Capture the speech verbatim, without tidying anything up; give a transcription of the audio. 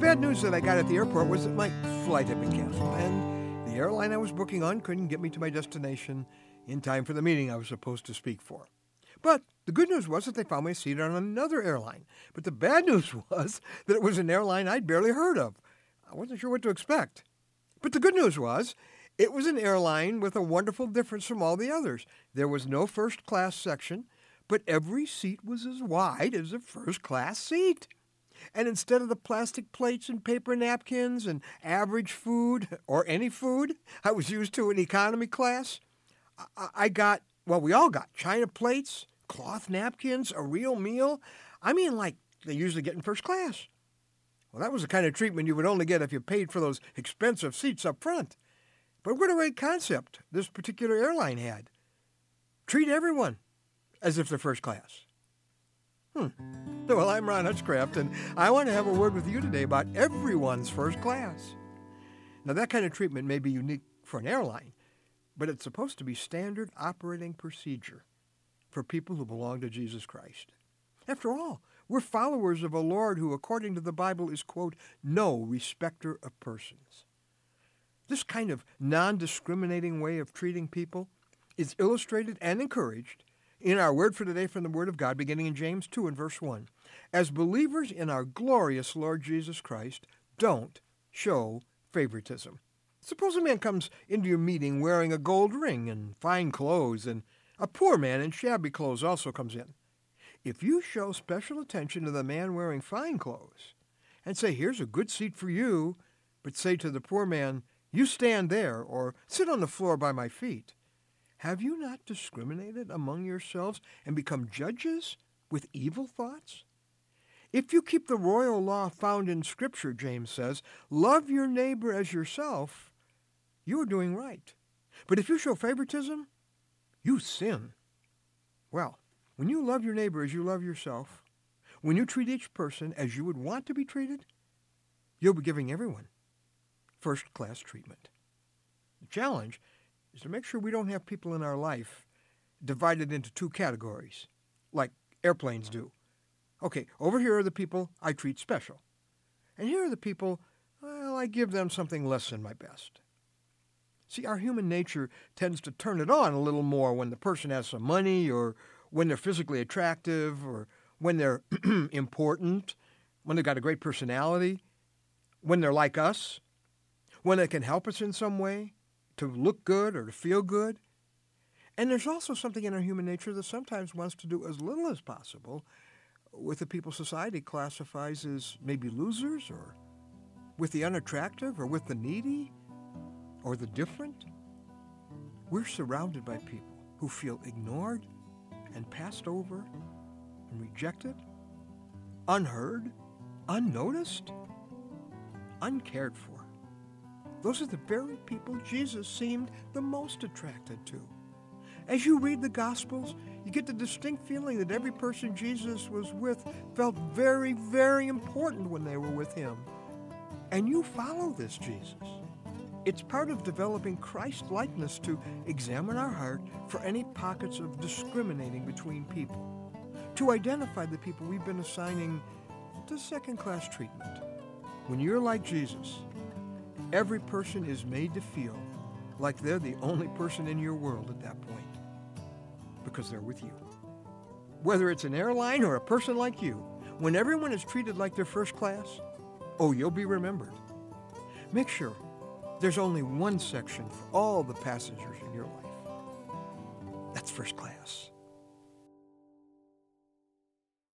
bad news that I got at the airport was that my flight had been canceled, and the airline I was booking on couldn't get me to my destination in time for the meeting I was supposed to speak for. But the good news was that they found me a seat on another airline. But the bad news was that it was an airline I'd barely heard of. I wasn't sure what to expect. But the good news was it was an airline with a wonderful difference from all the others. There was no first-class section, but every seat was as wide as a first-class seat. And instead of the plastic plates and paper napkins and average food, or any food, I was used to in economy class, I, I got, well, we all got china plates, cloth napkins, a real meal. I mean, like they usually get in first class. Well, that was the kind of treatment you would only get if you paid for those expensive seats up front. But what a great concept this particular airline had. Treat everyone as if they're first class. Hmm. Well, I'm Ron Hutchcraft, and I want to have a word with you today about everyone's first class. Now, that kind of treatment may be unique for an airline, but it's supposed to be standard operating procedure for people who belong to Jesus Christ. After all, we're followers of a Lord who, according to the Bible, is, quote, no respecter of persons. This kind of non-discriminating way of treating people is illustrated and encouraged in our word for today from the Word of God, beginning in James two and verse one. As believers in our glorious Lord Jesus Christ, don't show favoritism. Suppose a man comes into your meeting wearing a gold ring and fine clothes, and a poor man in shabby clothes also comes in. If you show special attention to the man wearing fine clothes and say, here's a good seat for you, but say to the poor man, you stand there or sit on the floor by my feet, have you not discriminated among yourselves and become judges with evil thoughts? If you keep the royal law found in Scripture, James says, love your neighbor as yourself, you are doing right. But if you show favoritism, you sin. Well, when you love your neighbor as you love yourself, when you treat each person as you would want to be treated, you'll be giving everyone first-class treatment. The challenge is to make sure we don't have people in our life divided into two categories, like airplanes do. Okay, over here are the people I treat special. And here are the people, well, I give them something less than my best. See, our human nature tends to turn it on a little more when the person has some money, or when they're physically attractive, or when they're important, when they've got a great personality, when they're like us, when they can help us in some way, to look good or to feel good. And there's also something in our human nature that sometimes wants to do as little as possible with the people society classifies as maybe losers, or with the unattractive, or with the needy, or the different. We're surrounded by people who feel ignored and passed over and rejected, unheard, unnoticed, uncared for. Those are the very people Jesus seemed the most attracted to. As you read the Gospels, you get the distinct feeling that every person Jesus was with felt very, very important when they were with him. And you follow this Jesus. It's part of developing Christ-likeness to examine our heart for any pockets of discriminating between people, to identify the people we've been assigning to second-class treatment. When you're like Jesus, every person is made to feel like they're the only person in your world at that point, because they're with you. Whether it's an airline or a person like you, when everyone is treated like they're first class, oh, you'll be remembered. Make sure there's only one section for all the passengers in your life. That's first class.